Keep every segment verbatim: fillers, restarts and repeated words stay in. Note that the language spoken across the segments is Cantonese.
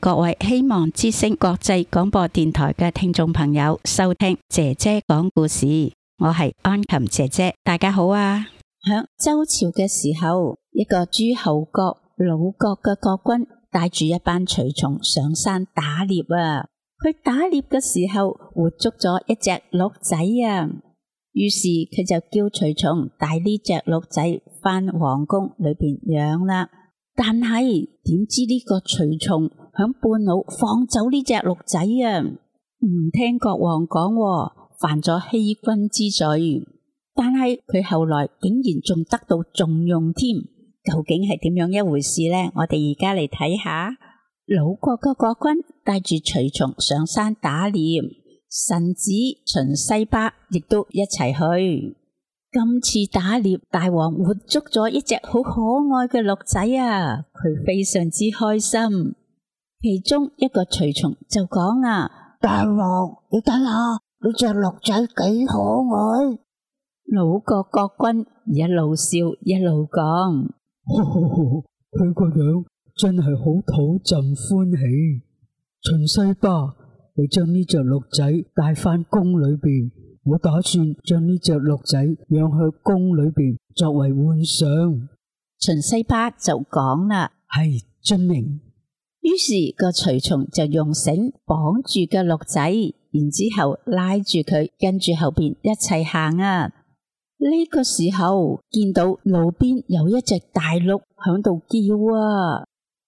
各位希望之聲國際廣播電台嘅聽眾朋友收聽姐姐講故事，我係安琴姐姐，大家好啊！響周朝嘅時候，一個諸侯國魯國嘅國君帶住一班隨從上山打獵啊！佢打獵嘅時候活捉咗一隻鹿仔啊！於是佢就叫隨從帶呢隻鹿仔返皇宮裏邊養啦。但係點知呢個隨從響半路放走呢隻鹿仔啊，唔聽國王講，犯咗欺君之罪。但係佢後來竟然仲得到重用添，究竟係點樣一回事呢？我哋而家嚟睇下。魯國嘅國君帶住隨從上山打獵，臣子秦西巴亦都一齊去。今次打獵，大王活捉咗一隻好可愛嘅鹿仔啊！佢非常之開心。其中一個隨從就講啦： 大王，你睇下呢隻鹿仔幾可愛。 魯國國君一路笑一路講： 佢個樣真係好討朕歡喜。秦西巴，你將呢隻鹿仔帶返宮裏邊，我打算將呢隻鹿仔養去宮裏邊作為玩賞。 秦西巴就講啦： 係，遵命。 於是個隨從就用繩綁住個鹿仔，然之後拉住佢跟住後邊一齊行啊！呢個時候見到路邊有一隻大鹿響度叫啊！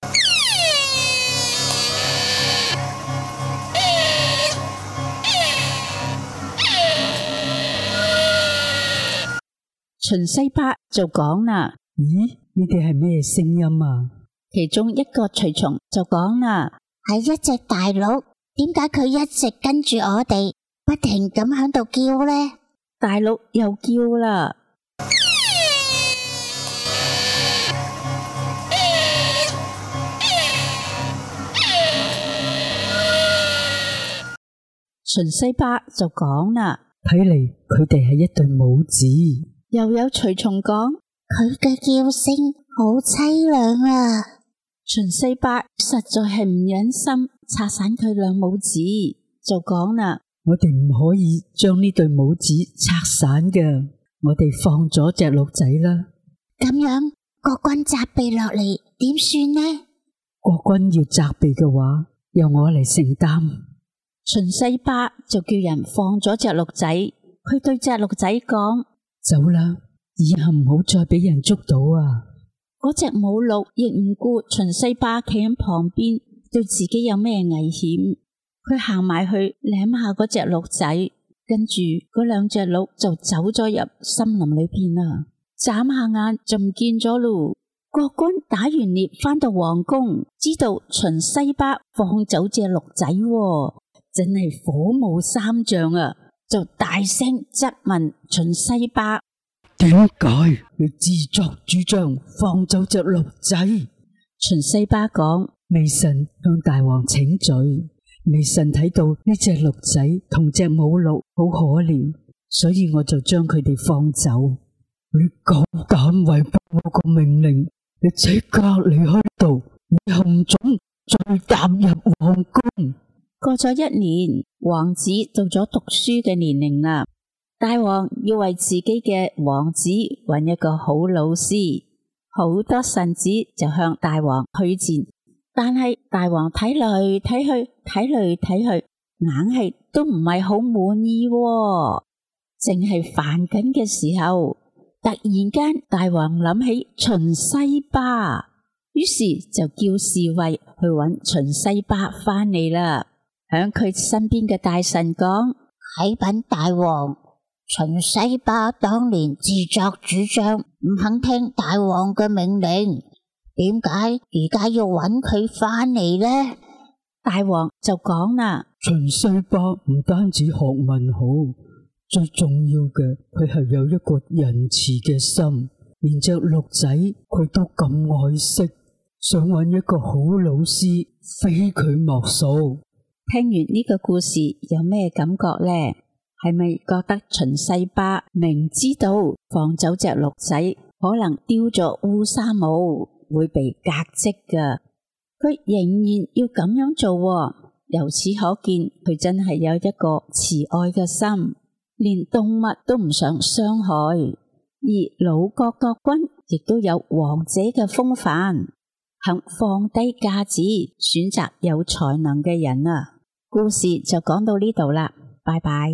秦西巴就講啦： 咦，呢啲係咩聲音啊？ 其中一個隨從就講啦： 係一隻大鹿，點解佢一直跟住我哋，不停咁響度叫呢？ 大鹿又叫啦。秦西巴就講啦： 睇嚟佢哋係一對母子。 又有隨從講： 佢嘅叫聲好淒涼啊！ 秦西巴實在係唔忍心拆散佢兩母子，就講啦： 我哋唔可以將呢對母子拆散嘅，我哋放咗隻鹿仔啦。 咁樣國君責備落嚟點算呢？ 國君要責備嘅話，由我嚟承擔。 秦西巴就叫人放咗隻鹿仔，佢對隻鹿仔講： 走啦，以後唔好再俾人捉到啊！ 嗰隻母鹿亦唔顧秦西巴企喺旁邊，對自己有咩危險，佢行埋去舐下嗰隻鹿仔，跟住嗰兩隻鹿就走咗入森林裏邊啦。眨下眼就唔見咗咯。國君打完獵返到皇宮，知道秦西巴放走隻鹿仔，真係火冒三丈啊！就大聲質問秦西巴： 點解你自作主張放走隻鹿仔？ 秦西巴講： 微臣向大王請罪，微臣睇到呢隻鹿仔同隻母鹿好可憐，所以我就將佢哋放走。你夠膽違背我個命令，你即刻離開度，以後唔准再踏入皇宮。 過咗一年，王子到咗讀書嘅年齡啦。大王要為自己嘅王子揾一個好老師，好多臣子就向大王推薦，但係大王睇嚟睇去，睇嚟睇去，硬係都唔係好滿意喎。淨係煩緊嘅時候，突然間大王諗起秦西巴，於是就叫侍衛去揾秦西巴返嚟啦。響佢身邊嘅大臣講： 啟稟大王，秦西巴當年自作主張，唔肯聽大王嘅命令，點解而家要揾佢返嚟呢？ 大王就講啦： 秦西巴唔單止學問好，最重要嘅佢係有一個仁慈嘅心，連隻鹿仔佢都咁愛惜，想揾一個好老師，非佢莫屬。 聽完呢個故事有咩感覺呢？係咪覺得秦西巴明知道放走隻鹿仔可能丟咗烏紗帽會被革職㗎？ 佢仍然要咁樣做喎。由此可見，佢真係有一個慈愛嘅心，連動物都唔想傷害。而魯國國君亦都有王者嘅風範，肯放低架子，選擇有才能嘅人啊。故事就講到呢度啦，拜拜。